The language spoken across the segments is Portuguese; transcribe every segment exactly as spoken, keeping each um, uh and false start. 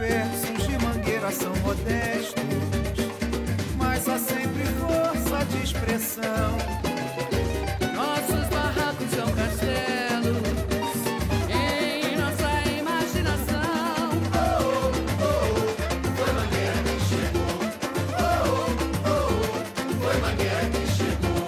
versos de Mangueira são modestos, mas há sempre força de expressão. Nossos barracos são castelos em nossa imaginação. Oh, oh, oh, foi Mangueira que chegou. Oh, oh, oh, foi Mangueira que chegou.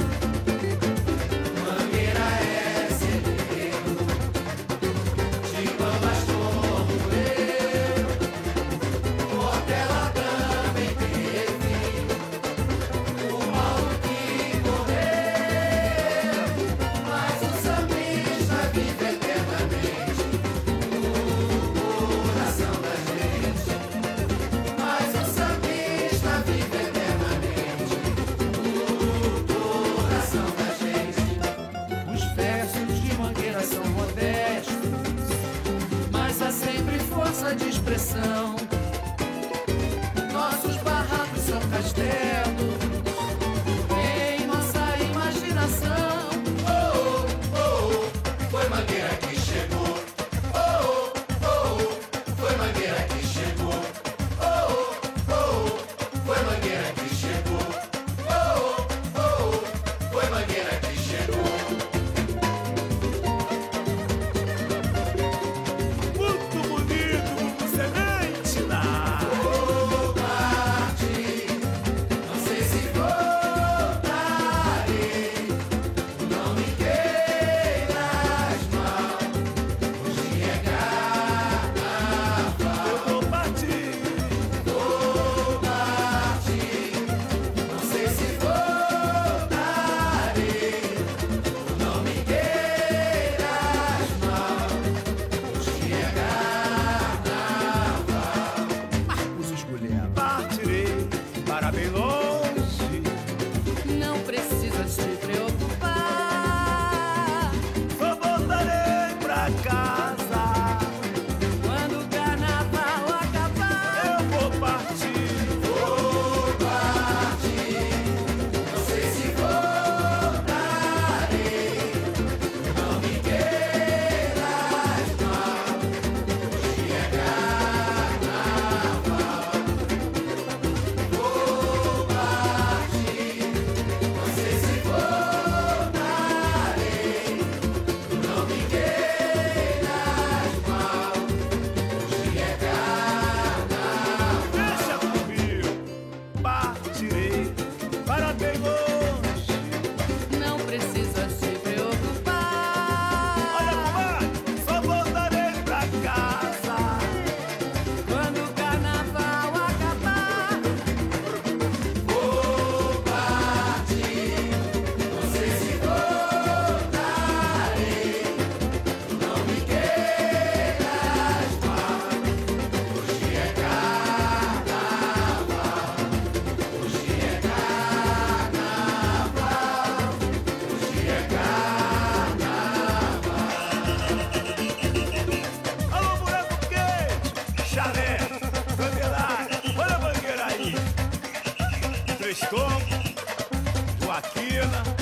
Mangueira é celeiro de bambas como eu. Portela também teve o Paulo que morreu, mas o sambista vive eternamente no coração da gente. Mas o sambista vive eternamente no coração da gente. Os versos de Mangueira são modestos, Mas há sempre força de expressão. Nossos barracos são castelos em nossa imaginação. Oh, oh, oh, foi Mangueira que chegou. Oh, oh, oh, foi Mangueira que chegou. Oh, oh, oh, foi Mangueira que chegou. Oh, oh, oh, foi Mangueira que chegou. Muito bonito, muito semente na. Vou partir, não sei se voltarei. Não me queiras mal, hoje é carnaval. Eu vou partir. Vou partir, não sei se voltarei. Não me queiras mal, hoje é carnaval. Marcos Escolher. Partirei para bem longe. Não precisa se preocupar. Só voltarei pra casa. Quando o carnaval acabar, Eu vou partir. Vou partir, não sei se voltarei. Não me queiras mal, hoje é carnaval. Vou partir, não sei se voltarei. Não me queiras mal, hoje é carnaval. Deixa comigo. Partirei para bem longe. não precisa se preocupar. Olha, comadre, só voltarei pra casa. Quando o carnaval acabar, Vou partir, não sei se voltarei. Não me queiras mal, hoje é carnaval. Hoje é carnaval, hoje é carnaval. Alô, buraco quente, chalé, candelária, olha a Mangueira aí. Três Tombos, Joaquina,